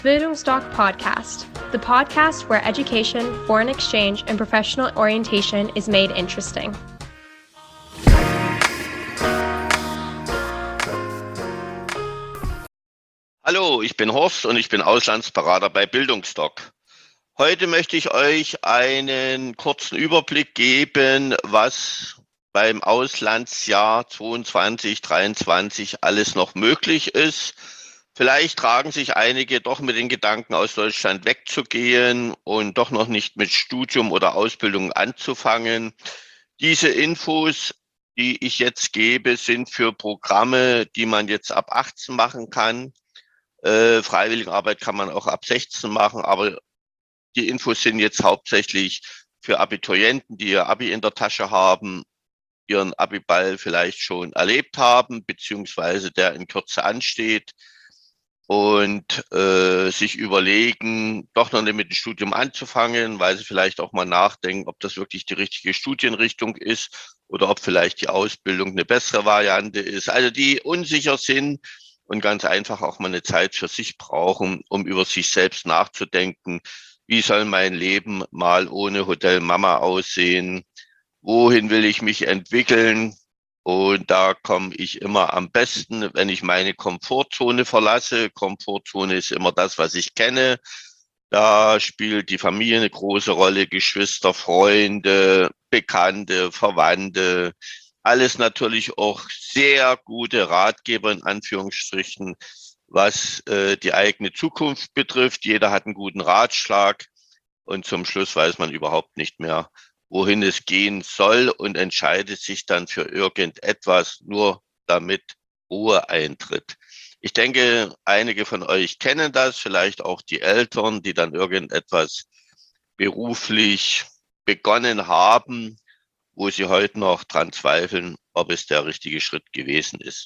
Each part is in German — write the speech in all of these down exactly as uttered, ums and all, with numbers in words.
Bildungsdoc Podcast, the podcast where education, foreign exchange, and professional orientation is made interesting. Hallo, ich bin Horst und ich bin Auslandsberater bei Bildungsdoc. Heute möchte ich euch einen kurzen Überblick geben, was beim Auslandsjahr zweiundzwanzig dreiundzwanzig alles noch möglich ist. Vielleicht tragen sich einige doch mit den Gedanken, aus Deutschland wegzugehen und doch noch nicht mit Studium oder Ausbildung anzufangen. Diese Infos, die ich jetzt gebe, sind für Programme, die man jetzt ab achtzehn machen kann. Äh, Freiwilligenarbeit kann man auch ab sechzehn machen, aber die Infos sind jetzt hauptsächlich für Abiturienten, die ihr Abi in der Tasche haben, ihren Abiball vielleicht schon erlebt haben, beziehungsweise der in Kürze ansteht und äh, sich überlegen, doch noch nicht mit dem Studium anzufangen, weil sie vielleicht auch mal nachdenken, ob das wirklich die richtige Studienrichtung ist oder ob vielleicht die Ausbildung eine bessere Variante ist. Also die unsicher sind und ganz einfach auch mal eine Zeit für sich brauchen, um über sich selbst nachzudenken. Wie soll mein Leben mal ohne Hotel Mama aussehen? Wohin will ich mich entwickeln? Und da komme ich immer am besten, wenn ich meine Komfortzone verlasse. Komfortzone ist immer das, was ich kenne. Da spielt die Familie eine große Rolle, Geschwister, Freunde, Bekannte, Verwandte. Alles natürlich auch sehr gute Ratgeber in Anführungsstrichen, was äh, die eigene Zukunft betrifft. Jeder hat einen guten Ratschlag und zum Schluss weiß man überhaupt nicht mehr, wohin es gehen soll und entscheidet sich dann für irgendetwas, nur damit Ruhe eintritt. Ich denke, einige von euch kennen das, vielleicht auch die Eltern, die dann irgendetwas beruflich begonnen haben, wo sie heute noch dran zweifeln, ob es der richtige Schritt gewesen ist.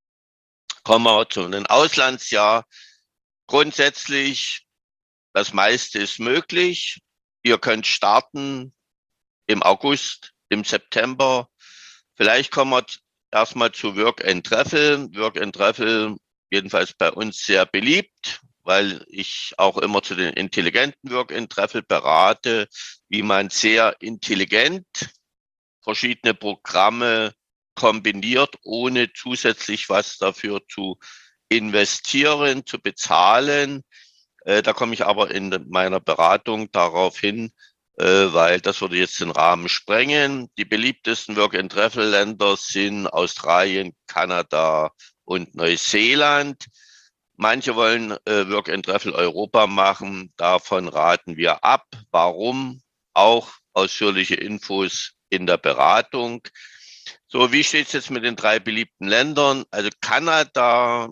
Kommen wir zu einem Auslandsjahr. Grundsätzlich, das meiste ist möglich. Ihr könnt starten im August, im September. Vielleicht kommen wir erstmal zu Work and Travel. Work and Travel jedenfalls bei uns sehr beliebt, weil ich auch immer zu den intelligenten Work and Travel berate, wie man sehr intelligent verschiedene Programme kombiniert, ohne zusätzlich was dafür zu investieren, zu bezahlen. Äh, da komme ich aber in meiner Beratung darauf hin, äh, weil das würde jetzt den Rahmen sprengen. Die beliebtesten Work-and-Travel-Länder sind Australien, Kanada und Neuseeland. Manche wollen äh, Work-and-Travel Europa machen. Davon raten wir ab. Warum? Auch ausführliche Infos in der Beratung. So, wie steht es jetzt mit den drei beliebten Ländern? Also Kanada,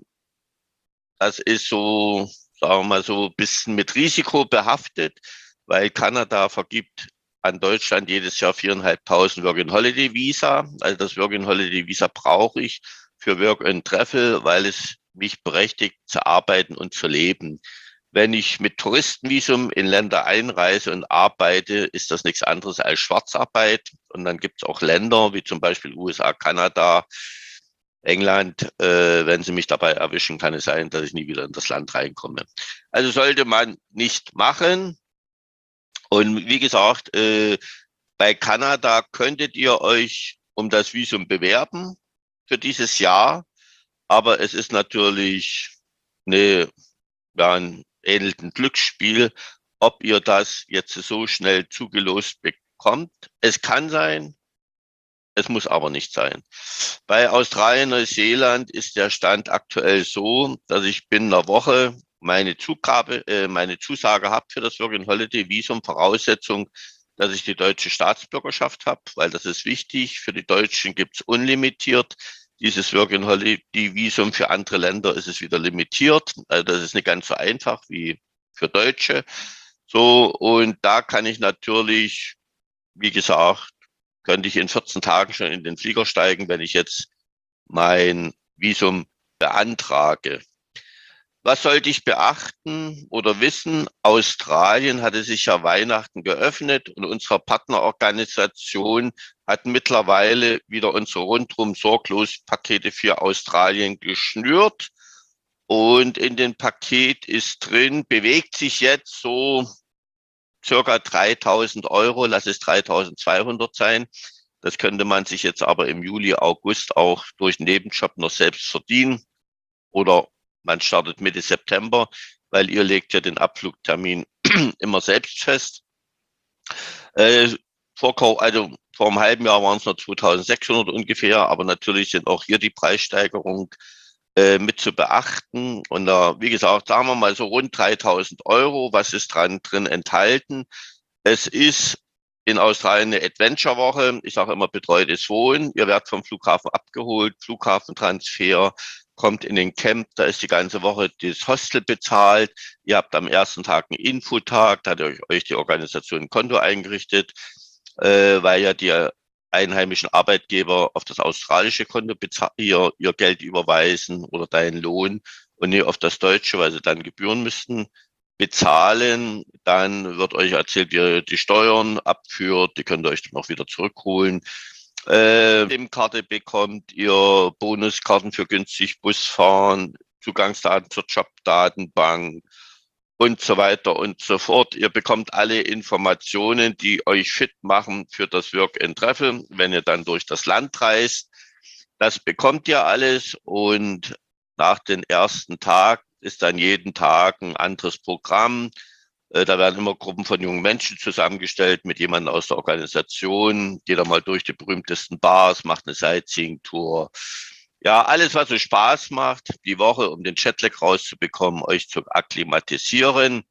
das ist so, sagen wir mal so, ein bisschen mit Risiko behaftet, weil Kanada vergibt an Deutschland jedes Jahr viertausendfünfhundert Work-and-Holiday-Visa. Also das Work-and-Holiday-Visa brauche ich für Work and Travel, weil es mich berechtigt zu arbeiten und zu leben. Wenn ich mit Touristenvisum in Länder einreise und arbeite, ist das nichts anderes als Schwarzarbeit. Und dann gibt es auch Länder wie zum Beispiel U S A, Kanada, England. Äh, wenn sie mich dabei erwischen, kann es sein, dass ich nie wieder in das Land reinkomme. Also sollte man nicht machen. Und wie gesagt, äh, bei Kanada könntet ihr euch um das Visum bewerben für dieses Jahr. Aber es ist natürlich eine, ja, ein ähnlich ein Glücksspiel, ob ihr das jetzt so schnell zugelost bekommt. Es kann sein, es muss aber nicht sein. Bei Australien, Neuseeland ist der Stand aktuell so, dass ich binnen einer Woche meine Zugabe, äh, meine Zusage habe für das Work-and-Holiday-Visum. Voraussetzung, dass ich die deutsche Staatsbürgerschaft habe, weil das ist wichtig. Für die Deutschen gibt es unlimitiert dieses Work-and-Holiday-Visum. Für andere Länder ist es wieder limitiert. Also das ist nicht ganz so einfach wie für Deutsche. So, und da kann ich natürlich, wie gesagt, könnte ich in vierzehn Tagen schon in den Flieger steigen, wenn ich jetzt mein Visum beantrage. Was sollte ich beachten oder wissen? Australien hatte sich ja Weihnachten geöffnet und unsere Partnerorganisation hat mittlerweile wieder unsere rundrum sorglos Pakete für Australien geschnürt. Und in dem Paket ist drin, bewegt sich jetzt so circa dreitausend Euro, lass es dreitausendzweihundert sein. Das könnte man sich jetzt aber im Juli, August auch durch einen Nebenjob noch selbst verdienen. Oder man startet Mitte September, weil ihr legt ja den Abflugtermin immer selbst fest. Äh, vor, also vor einem halben Jahr waren es noch zweitausendsechshundert ungefähr, aber natürlich sind auch hier die Preissteigerungen äh, mit zu beachten. Und da, wie gesagt, sagen wir mal so rund dreitausend Euro. Was ist dran drin enthalten? Es ist in Australien eine Adventure-Woche. Ich sage immer betreutes Wohnen. Ihr werdet vom Flughafen abgeholt, Flughafentransfer, kommt in den Camp, da ist die ganze Woche das Hostel bezahlt. Ihr habt am ersten Tag einen Infotag, da hat euch, euch die Organisation ein Konto eingerichtet, äh, weil ja die einheimischen Arbeitgeber auf das australische Konto ihr, ihr Geld überweisen oder deinen Lohn und nicht auf das deutsche, weil sie dann Gebühren müssten bezahlen. Dann wird euch erzählt, wie ihr die Steuern abführt, die könnt ihr euch dann auch wieder zurückholen. Äh, SIM-Karte bekommt ihr, Bonuskarten für günstig Busfahren, Zugangsdaten zur Jobdatenbank und so weiter und so fort. Ihr bekommt alle Informationen, die euch fit machen für das Work and Travel, wenn ihr dann durch das Land reist. Das bekommt ihr alles und nach dem ersten Tag ist dann jeden Tag ein anderes Programm. Da werden immer Gruppen von jungen Menschen zusammengestellt mit jemandem aus der Organisation. Geht da mal durch die berühmtesten Bars, macht eine Sightseeing-Tour. Ja, alles, was euch Spaß macht, die Woche, um den Jetlag rauszubekommen, euch zu akklimatisieren.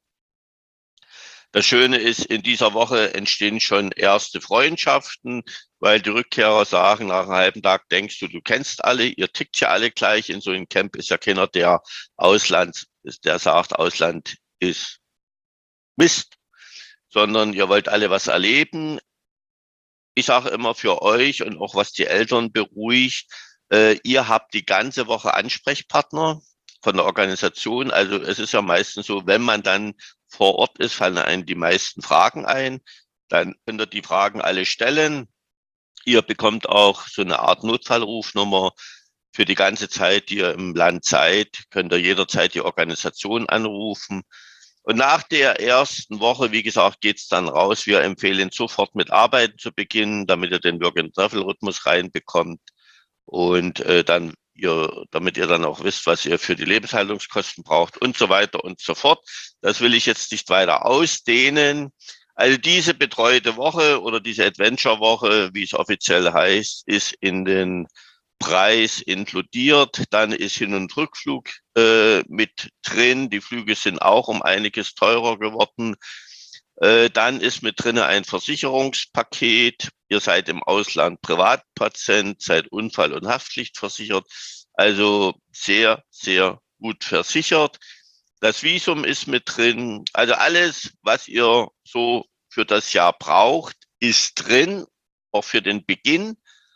Das Schöne ist, in dieser Woche entstehen schon erste Freundschaften, weil die Rückkehrer sagen, nach einem halben Tag denkst du, du kennst alle, ihr tickt ja alle gleich. In so einem Camp ist ja keiner, der Ausland ist, der sagt, Ausland ist Mist, sondern ihr wollt alle was erleben. Ich sage immer für euch und auch was die Eltern beruhigt, äh, ihr habt die ganze Woche Ansprechpartner von der Organisation. Also es ist ja meistens so, wenn man dann vor Ort ist, fallen einem die meisten Fragen ein. Dann könnt ihr die Fragen alle stellen. Ihr bekommt auch so eine Art Notfallrufnummer für die ganze Zeit, die ihr im Land seid. Könnt ihr jederzeit die Organisation anrufen. Und nach der ersten Woche, wie gesagt, geht's dann raus. Wir empfehlen sofort mit Arbeiten zu beginnen, damit ihr den Work-and-Travel-Rhythmus reinbekommt und äh, dann ihr, damit ihr dann auch wisst, was ihr für die Lebenshaltungskosten braucht und so weiter und so fort. Das will ich jetzt nicht weiter ausdehnen. Also diese betreute Woche oder diese Adventure-Woche, wie es offiziell heißt, ist in den Preis inkludiert. Dann ist Hin- und Rückflug äh, mit drin. Die Flüge sind auch um einiges teurer geworden. Äh, dann ist mit drin ein Versicherungspaket. Ihr seid im Ausland Privatpatient, seid Unfall- und Haftpflichtversichert. Also sehr, sehr gut versichert. Das Visum ist mit drin. Also alles, was ihr so für das Jahr braucht, ist drin, auch für den Beginn.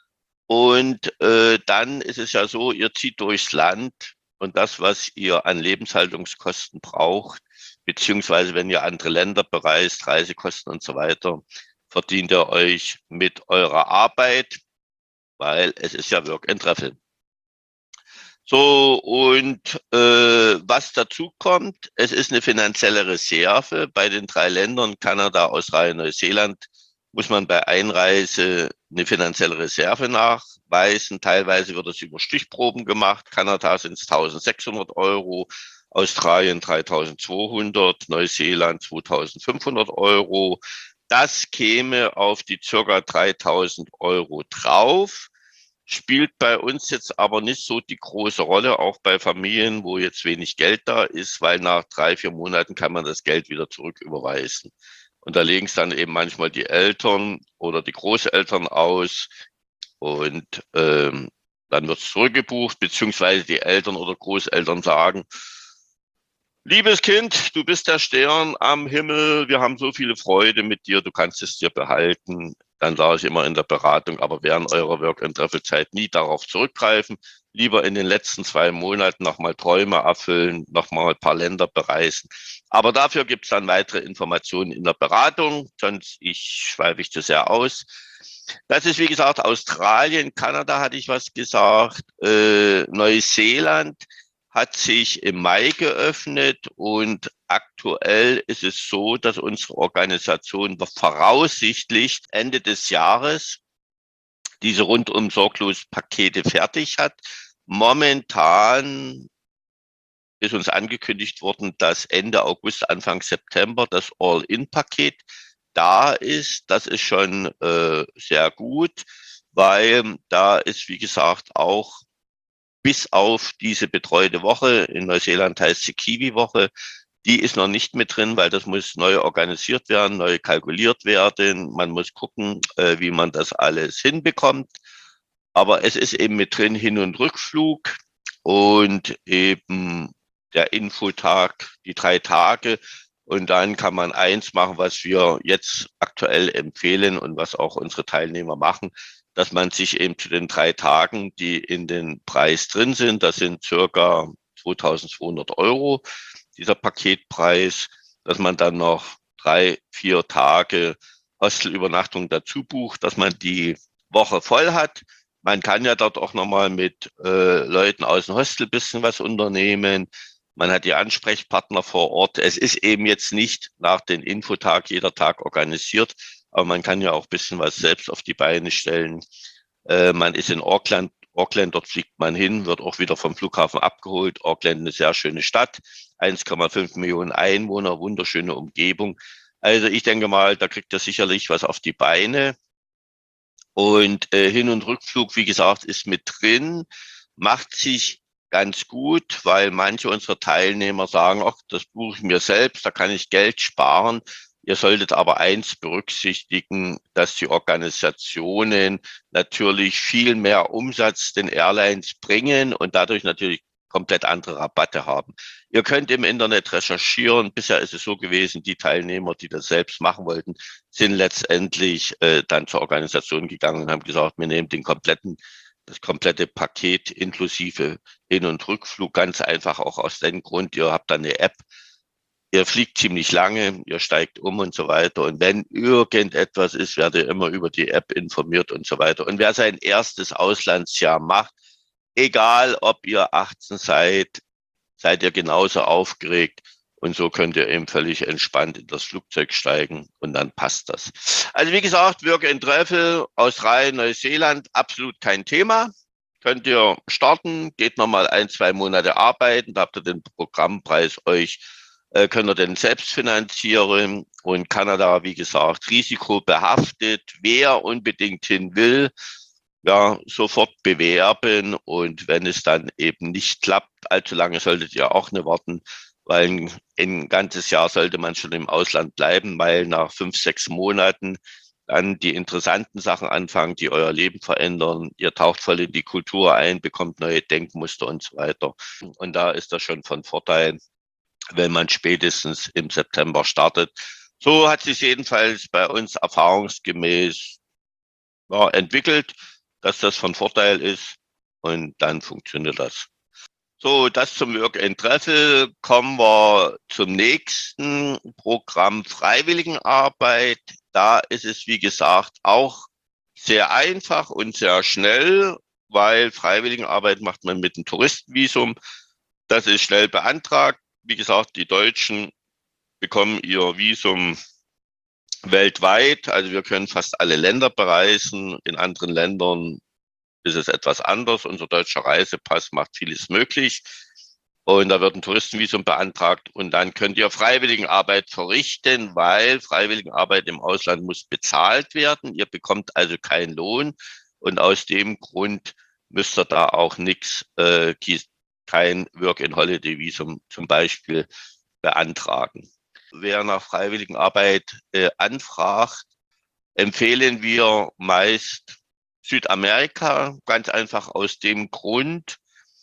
Und äh, dann ist es ja so, ihr zieht durchs Land und das, was ihr an Lebenshaltungskosten braucht, beziehungsweise wenn ihr andere Länder bereist, Reisekosten und so weiter, verdient ihr euch mit eurer Arbeit, weil es ist ja Work and Travel. So, und äh, was dazu kommt, es ist eine finanzielle Reserve bei den drei Ländern, Kanada, Australien, Neuseeland, muss man bei Einreise eine finanzielle Reserve nachweisen. Teilweise wird es über Stichproben gemacht. Kanada sind es eintausendsechshundert Euro, Australien dreitausendzweihundert, Neuseeland zweitausendfünfhundert Euro. Das käme auf die circa dreitausend Euro drauf. Spielt bei uns jetzt aber nicht so die große Rolle, auch bei Familien, wo jetzt wenig Geld da ist, weil nach drei, vier Monaten kann man das Geld wieder zurücküberweisen. Und da legen es dann eben manchmal die Eltern oder die Großeltern aus und ähm, dann wird es zurückgebucht, beziehungsweise die Eltern oder Großeltern sagen, liebes Kind, du bist der Stern am Himmel, wir haben so viele Freude mit dir, du kannst es dir behalten. Dann sage ich immer in der Beratung, aber während eurer Work-and-Travel-Zeit nie darauf zurückgreifen. Lieber in den letzten zwei Monaten nochmal Träume erfüllen, nochmal ein paar Länder bereisen. Aber dafür gibt es dann weitere Informationen in der Beratung, sonst ich schweife ich zu sehr aus. Das ist, wie gesagt, Australien, Kanada hatte ich was gesagt, äh, Neuseeland hat sich im Mai geöffnet und aktuell ist es so, dass unsere Organisation voraussichtlich Ende des Jahres diese rundum sorglos Pakete fertig hat. Momentan ist uns angekündigt worden, dass Ende August, Anfang September das All-In-Paket da ist. Das ist schon äh, sehr gut, weil da ist, wie gesagt, auch bis auf diese betreute Woche, in Neuseeland heißt sie Kiwi-Woche, die ist noch nicht mit drin, weil das muss neu organisiert werden, neu kalkuliert werden. Man muss gucken, äh, wie man das alles hinbekommt. Aber es ist eben mit drin Hin- und Rückflug und eben der Infotag, die drei Tage. Und dann kann man eins machen, was wir jetzt aktuell empfehlen und was auch unsere Teilnehmer machen, dass man sich eben zu den drei Tagen, die in den Preis drin sind, das sind circa zweitausendzweihundert Euro, dieser Paketpreis, dass man dann noch drei, vier Tage Hostelübernachtung dazu bucht, dass man die Woche voll hat. Man kann ja dort auch nochmal mit äh, Leuten aus dem Hostel ein bisschen was unternehmen. Man hat die Ansprechpartner vor Ort. Es ist eben jetzt nicht nach dem Infotag jeder Tag organisiert, aber man kann ja auch ein bisschen was selbst auf die Beine stellen. Äh, man ist in Auckland. Auckland, dort fliegt man hin, wird auch wieder vom Flughafen abgeholt. Auckland, eine sehr schöne Stadt, eins Komma fünf Millionen Einwohner, wunderschöne Umgebung. Also ich denke mal, da kriegt er sicherlich was auf die Beine. Und äh, Hin- und Rückflug, wie gesagt, ist mit drin, macht sich ganz gut, weil manche unserer Teilnehmer sagen, ach, das buche ich mir selbst, da kann ich Geld sparen. Ihr solltet aber eins berücksichtigen, dass die Organisationen natürlich viel mehr Umsatz den Airlines bringen und dadurch natürlich komplett andere Rabatte haben. Ihr könnt im Internet recherchieren. Bisher ist es so gewesen, die Teilnehmer, die das selbst machen wollten, sind letztendlich äh, dann zur Organisation gegangen und haben gesagt, wir nehmen den kompletten, das komplette Paket inklusive Hin- und Rückflug, ganz einfach auch aus dem Grund, ihr habt dann eine App, ihr fliegt ziemlich lange, ihr steigt um und so weiter. Und wenn irgendetwas ist, werdet ihr immer über die App informiert und so weiter. Und wer sein erstes Auslandsjahr macht, egal ob ihr achtzehn seid, seid ihr genauso aufgeregt. Und so könnt ihr eben völlig entspannt in das Flugzeug steigen und dann passt das. Also wie gesagt, Work and Travel, Australien, Neuseeland, absolut kein Thema. Könnt ihr starten, geht nochmal ein, zwei Monate arbeiten, da habt ihr den Programmpreis euch, äh, könnt ihr den selbst finanzieren. Und Kanada, wie gesagt, risikobehaftet. Wer unbedingt hin will, ja, sofort bewerben. Und wenn es dann eben nicht klappt, allzu lange solltet ihr auch nicht warten, weil ein, ein ganzes Jahr sollte man schon im Ausland bleiben, weil nach fünf, sechs Monaten dann die interessanten Sachen anfangen, die euer Leben verändern. Ihr taucht voll in die Kultur ein, bekommt neue Denkmuster und so weiter. Und da ist das schon von Vorteil, wenn man spätestens im September startet. So hat sich jedenfalls bei uns erfahrungsgemäß ja, entwickelt, dass das von Vorteil ist und dann funktioniert das. So, das zum Work and Travel. Kommen wir zum nächsten Programm Freiwilligenarbeit. Da ist es, wie gesagt, auch sehr einfach und sehr schnell, weil Freiwilligenarbeit macht man mit einem Touristenvisum. Das ist schnell beantragt. Wie gesagt, die Deutschen bekommen ihr Visum weltweit. Also wir können fast alle Länder bereisen. In anderen Ländern ist es etwas anders. Unser deutscher Reisepass macht vieles möglich. Und da wird ein Touristenvisum beantragt und dann könnt ihr Freiwilligenarbeit verrichten, weil Freiwilligenarbeit im Ausland muss bezahlt werden. Ihr bekommt also keinen Lohn und aus dem Grund müsst ihr da auch nichts, äh, kein Work-and-Holiday-Visum zum Beispiel beantragen. Wer nach Freiwilligenarbeit äh, anfragt, empfehlen wir meist Südamerika, ganz einfach aus dem Grund,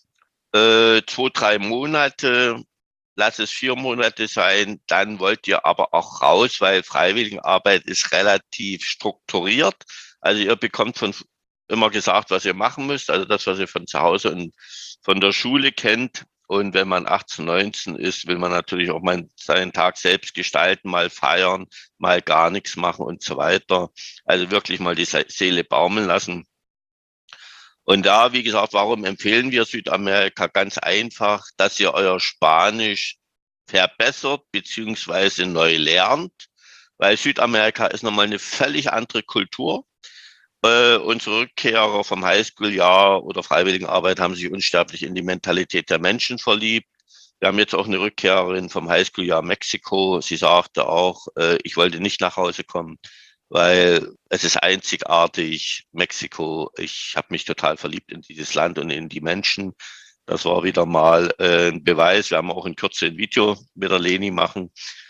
äh, zwei, drei Monate, lass es vier Monate sein, dann wollt ihr aber auch raus, weil Freiwilligenarbeit ist relativ strukturiert. Also ihr bekommt von immer gesagt, was ihr machen müsst, also das, was ihr von zu Hause und von der Schule kennt. Und wenn man achtzehn, neunzehn ist, will man natürlich auch mal seinen Tag selbst gestalten, mal feiern, mal gar nichts machen und so weiter. Also wirklich mal die Seele baumeln lassen. Und da, wie gesagt, warum empfehlen wir Südamerika? Ganz einfach, dass ihr euer Spanisch verbessert beziehungsweise neu lernt, weil Südamerika ist nochmal eine völlig andere Kultur. Äh, unsere Rückkehrer vom Highschool-Jahr oder Freiwilligenarbeit haben sich unsterblich in die Mentalität der Menschen verliebt. Wir haben jetzt auch eine Rückkehrerin vom Highschool-Jahr Mexiko. Sie sagte auch, äh, ich wollte nicht nach Hause kommen, weil es ist einzigartig, Mexiko. Ich habe mich total verliebt in dieses Land und in die Menschen. Das war wieder mal äh, ein Beweis. Wir haben auch in Kürze ein Video mit der Leni machen.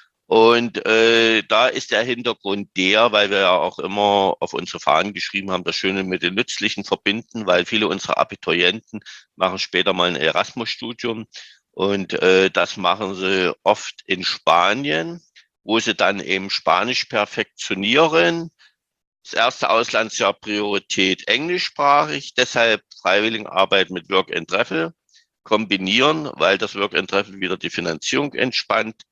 Und äh, da ist der Hintergrund der, weil wir ja auch immer auf unsere Fahnen geschrieben haben, das Schöne mit den Nützlichen verbinden, weil viele unserer Abiturienten machen später mal ein Erasmus-Studium und äh, das machen sie oft in Spanien, wo sie dann eben Spanisch perfektionieren. Das erste Auslandsjahr Priorität englischsprachig, deshalb Freiwilligenarbeit mit Work and Travel kombinieren, weil das Work and Travel wieder die Finanzierung entspannt.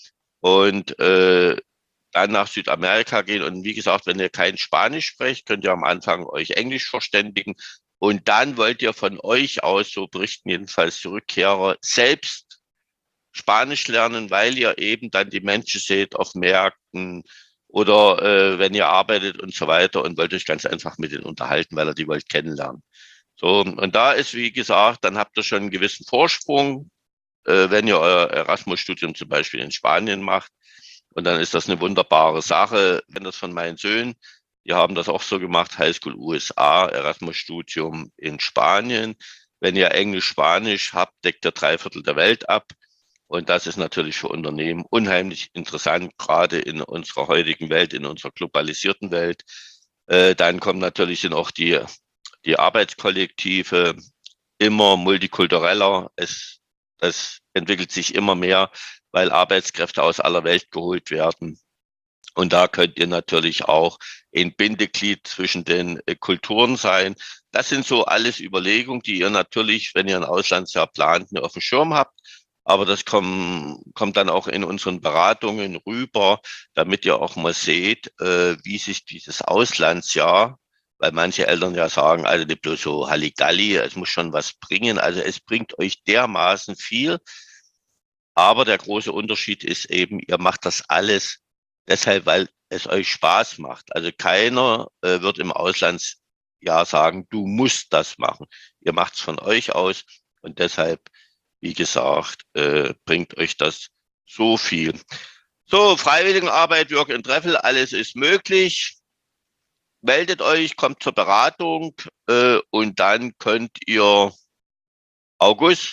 Und äh, dann nach Südamerika gehen. Und wie gesagt, wenn ihr kein Spanisch sprecht, könnt ihr am Anfang euch Englisch verständigen. Und dann wollt ihr von euch aus, so berichten jedenfalls die Rückkehrer, selbst Spanisch lernen, weil ihr eben dann die Menschen seht auf Märkten oder äh, wenn ihr arbeitet und so weiter und wollt euch ganz einfach mit denen unterhalten, weil ihr die wollt kennenlernen. So, und da ist, wie gesagt, dann habt ihr schon einen gewissen Vorsprung, äh, wenn ihr euer Erasmus-Studium zum Beispiel in Spanien macht. Und dann ist das eine wunderbare Sache. Wenn das von meinen Söhnen, die haben das auch so gemacht, Highschool U S A, Erasmus-Studium in Spanien. Wenn ihr Englisch, Spanisch habt, deckt ihr drei Viertel der Welt ab. Und das ist natürlich für Unternehmen unheimlich interessant, gerade in unserer heutigen Welt, in unserer globalisierten Welt. Äh, dann kommen natürlich sind auch die, die Arbeitskollektive immer multikultureller. Es, das entwickelt sich immer mehr, weil Arbeitskräfte aus aller Welt geholt werden. Und da könnt ihr natürlich auch ein Bindeglied zwischen den äh, Kulturen sein. Das sind so alles Überlegungen, die ihr natürlich, wenn ihr ein Auslandsjahr plant, nur auf dem Schirm habt. Aber das kommt, kommt dann auch in unseren Beratungen rüber, damit ihr auch mal seht, äh, wie sich dieses Auslandsjahr, weil manche Eltern ja sagen, also nicht bloß so Halligalli, es muss schon was bringen. Also es bringt euch dermaßen viel. Aber der große Unterschied ist eben, ihr macht das alles deshalb, weil es euch Spaß macht. Also keiner äh, wird im Auslandsjahr sagen, du musst das machen. Ihr macht es von euch aus und deshalb, wie gesagt, äh, bringt euch das so viel. So, Freiwilligenarbeit, Work and Travel, alles ist möglich. Meldet euch, kommt zur Beratung äh, und dann könnt ihr August,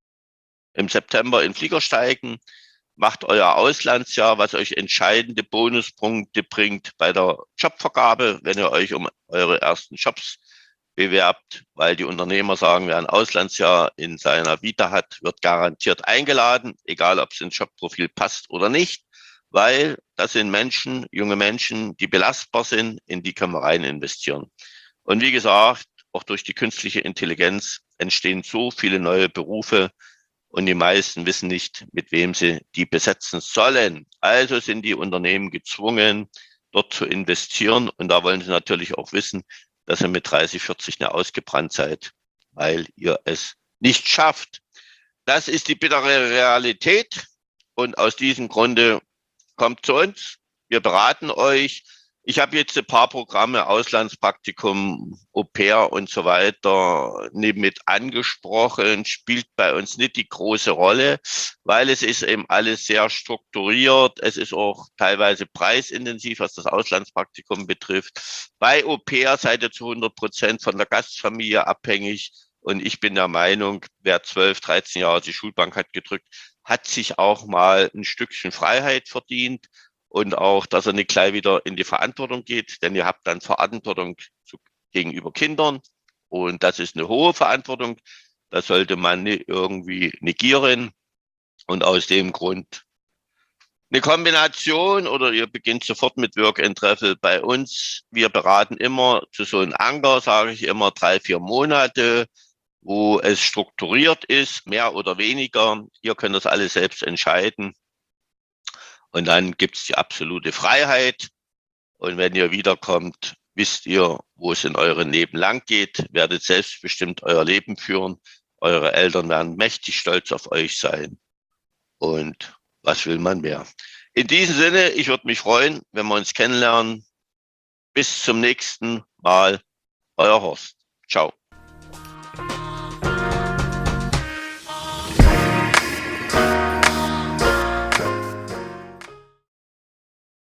im September in den Flieger steigen, macht euer Auslandsjahr, was euch entscheidende Bonuspunkte bringt bei der Jobvergabe, wenn ihr euch um eure ersten Jobs bewerbt, weil die Unternehmer sagen, wer ein Auslandsjahr in seiner Vita hat, wird garantiert eingeladen, egal ob es ins Jobprofil passt oder nicht, weil das sind Menschen, junge Menschen, die belastbar sind, in die können wir rein investieren. Und wie gesagt, auch durch die künstliche Intelligenz entstehen so viele neue Berufe, und die meisten wissen nicht, mit wem sie die besetzen sollen. Also sind die Unternehmen gezwungen, dort zu investieren. Und da wollen sie natürlich auch wissen, dass ihr mit dreißig, vierzig nicht ausgebrannt seid, weil ihr es nicht schafft. Das ist die bittere Realität. Und aus diesem Grunde kommt zu uns. Wir beraten euch. Ich habe jetzt ein paar Programme, Auslandspraktikum, Au-pair und so weiter, mit angesprochen, spielt bei uns nicht die große Rolle, weil es ist eben alles sehr strukturiert. Es ist auch teilweise preisintensiv, was das Auslandspraktikum betrifft. Bei Au-pair seid ihr zu hundert Prozent von der Gastfamilie abhängig. Und ich bin der Meinung, wer zwölf, dreizehn Jahre die Schulbank hat gedrückt, hat sich auch mal ein Stückchen Freiheit verdient. Und auch, dass er nicht gleich wieder in die Verantwortung geht, denn ihr habt dann Verantwortung zu, gegenüber Kindern. Und das ist eine hohe Verantwortung. Das sollte man nicht irgendwie negieren. Und aus dem Grund eine Kombination oder ihr beginnt sofort mit Work and Travel bei uns. Wir beraten immer zu so einem Anker, sage ich immer, drei, vier Monate, wo es strukturiert ist, mehr oder weniger. Ihr könnt das alles selbst entscheiden. Und dann gibt es die absolute Freiheit. Und wenn ihr wiederkommt, wisst ihr, wo es in eurem Leben lang geht, werdet selbstbestimmt euer Leben führen. Eure Eltern werden mächtig stolz auf euch sein. Und was will man mehr? In diesem Sinne, ich würde mich freuen, wenn wir uns kennenlernen. Bis zum nächsten Mal. Euer Horst. Ciao.